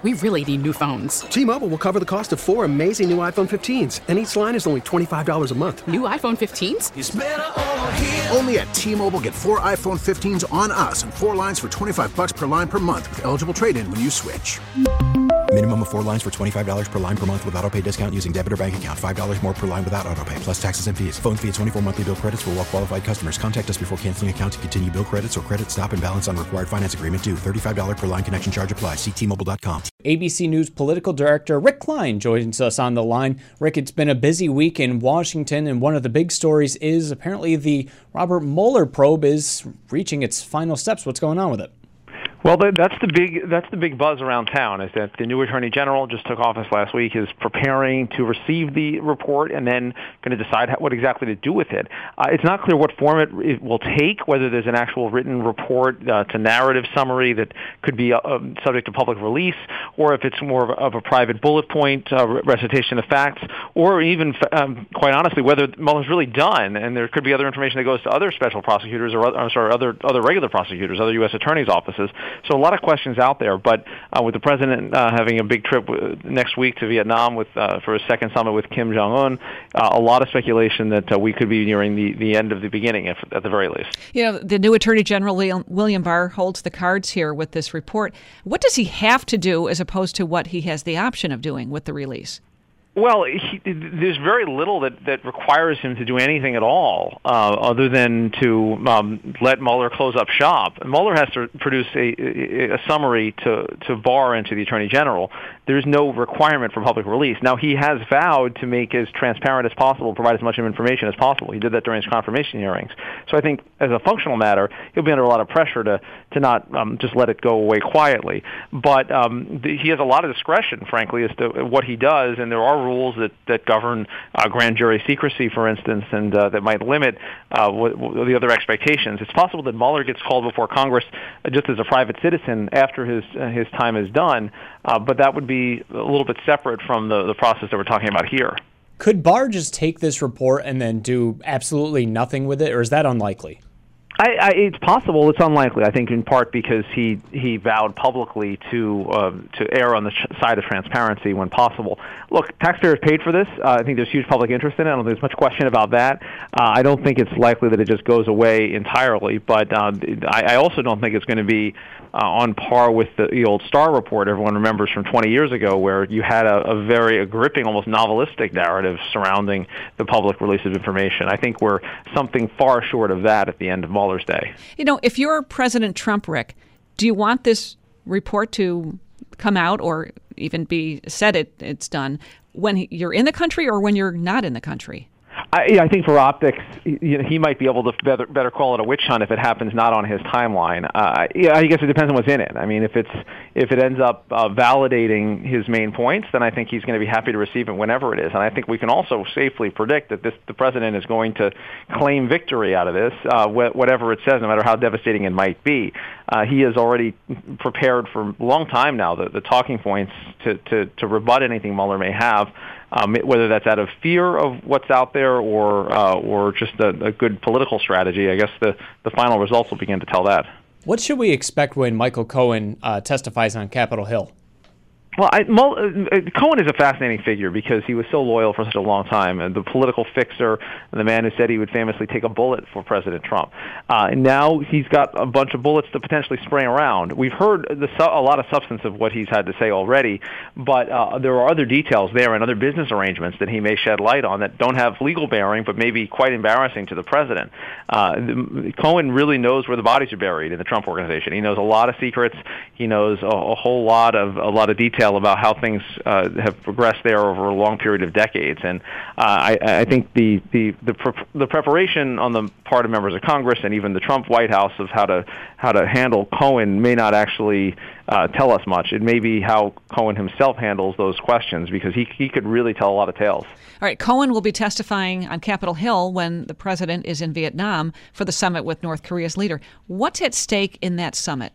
We really need new phones. T-Mobile will cover the cost of 4 amazing new iPhone 15s, and each line is only $25 a month. New iPhone 15s? It's better over here. Only at T-Mobile, get 4 iPhone 15s on us and 4 lines for $25 per line per month with eligible trade-in when you switch. Minimum of 4 lines for $25 per line per month with autopay discount using debit or bank account. $5 more per line without autopay, plus taxes and fees. Phone fee at 24 monthly bill credits for well-qualified customers. Contact us before canceling account to continue bill credits or credit stop and balance on required finance agreement due. $35 per line connection charge applies. See T-Mobile.com. ABC News political director Rick Klein joins us on the line. Rick, it's been a busy week in Washington, and one of the big stories is apparently the Robert Mueller probe is reaching its final steps. What's going on with it? Well, that's the big buzz around town, is that the new Attorney General just took office last week, is preparing to receive the report and then going to decide what exactly to do with it. It's not clear what form it will take, whether there's an actual written report to narrative summary that could be subject to public release, or if it's more of a private bullet point recitation of facts, or even, quite honestly, whether Mueller's really done, and there could be other information that goes to other special prosecutors or other regular prosecutors, other U.S. attorneys' offices. So a lot of questions out there, but with the president having a big trip next week to Vietnam for his second summit with Kim Jong-un, a lot of speculation that we could be nearing the end of the beginning, at the very least. You know, the new Attorney General, William Barr, holds the cards here with this report. What does he have to do as opposed to what he has the option of doing with the release? Well, there's very little that requires him to do anything at all, other than to let Mueller close up shop. Mueller has to produce a summary to Barr and to the Attorney General. There's no requirement for public release. Now, he has vowed to make as transparent as possible, provide as much information as possible. He did that during his confirmation hearings. So I think, as a functional matter, he'll be under a lot of pressure to not just let it go away quietly. But he has a lot of discretion, frankly, as to what he does, and there are rules that govern grand jury secrecy, for instance, and that might limit the other expectations. It's possible that Mueller gets called before Congress just as a private citizen after his time is done, but that would be a little bit separate from the process that we're talking about here. Could Barr just take this report and then do absolutely nothing with it, or is that unlikely? It's possible. It's unlikely. I think in part because he vowed publicly to err on the side of transparency when possible. Look, taxpayers paid for this. I think there's huge public interest in it. I don't think there's much question about that. I don't think it's likely that it just goes away entirely, but I also don't think it's going to be on par with the old Starr report everyone remembers from 20 years ago, where you had a very gripping, almost novelistic narrative surrounding the public release of information. I think we're something far short of that at the end of Mueller's day. You know, if you're President Trump, Rick, do you want this report to come out or even be said it's done when you're in the country or when you're not in the country? I think for optics, he might be able to better call it a witch hunt if it happens not on his timeline. I guess it depends on what's in it. I mean, if it ends up validating his main points, then I think he's going to be happy to receive it whenever it is. And I think we can also safely predict that the president is going to claim victory out of this, whatever it says, no matter how devastating it might be. He has already prepared for a long time now the talking points to rebut anything Mueller may have. Whether that's out of fear of what's out there or just a good political strategy, I guess the final results will begin to tell that. What should we expect when Michael Cohen testifies on Capitol Hill? Well, Cohen is a fascinating figure because he was so loyal for such a long time, and the political fixer, and the man who said he would famously take a bullet for President Trump. And now he's got a bunch of bullets to potentially spring around. We've heard a lot of substance of what he's had to say already, but there are other details there and other business arrangements that he may shed light on that don't have legal bearing, but may be quite embarrassing to the president. Cohen really knows where the bodies are buried in the Trump organization. He knows a lot of secrets. He knows a whole lot of detail about how things have progressed there over a long period of decades, and I think the preparation on the part of members of Congress and even the Trump White House of how to handle Cohen may not actually tell us much. It may be how Cohen himself handles those questions, because he could really tell a lot of tales. All right, Cohen will be testifying on Capitol Hill when the president is in Vietnam for the summit with North Korea's leader. What's at stake in that summit?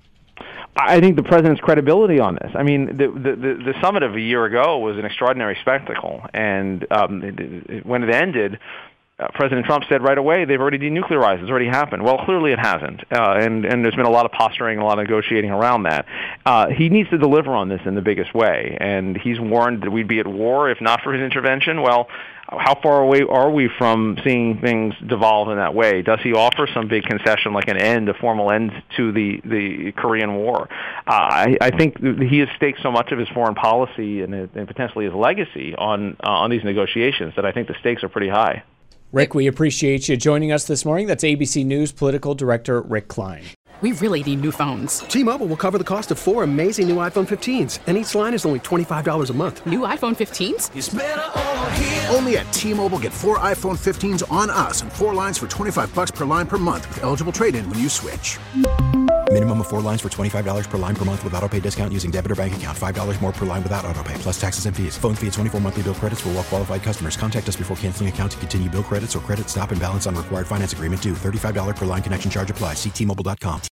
I think the president's credibility on this. I mean, the summit of a year ago was an extraordinary spectacle, and when it ended, President Trump said right away they've already denuclearized. It's already happened. Well, clearly it hasn't, and there's been a lot of posturing and a lot of negotiating around that. He needs to deliver on this in the biggest way, and he's warned that we'd be at war if not for his intervention. Well, how far away are we from seeing things devolve in that way? Does he offer some big concession like a formal end to the Korean War? I think he has staked so much of his foreign policy and potentially his legacy on these negotiations that I think the stakes are pretty high. Rick, we appreciate you joining us this morning. That's ABC News Political Director Rick Klein. We really need new phones. T-Mobile will cover the cost of 4 amazing new iPhone 15s, and each line is only $25 a month. New iPhone 15s? It's better over here. Only at T-Mobile, get 4 iPhone 15s on us and 4 lines for $25 per line per month with eligible trade-in when you switch. Minimum of 4 lines for $25 per line per month with autopay discount using debit or bank account. $5 more per line without autopay, plus taxes and fees. Phone fee at 24 monthly bill credits for well-qualified customers. Contact us before canceling account to continue bill credits or credit stop and balance on required finance agreement due. $35 per line connection charge applies. See T-Mobile.com.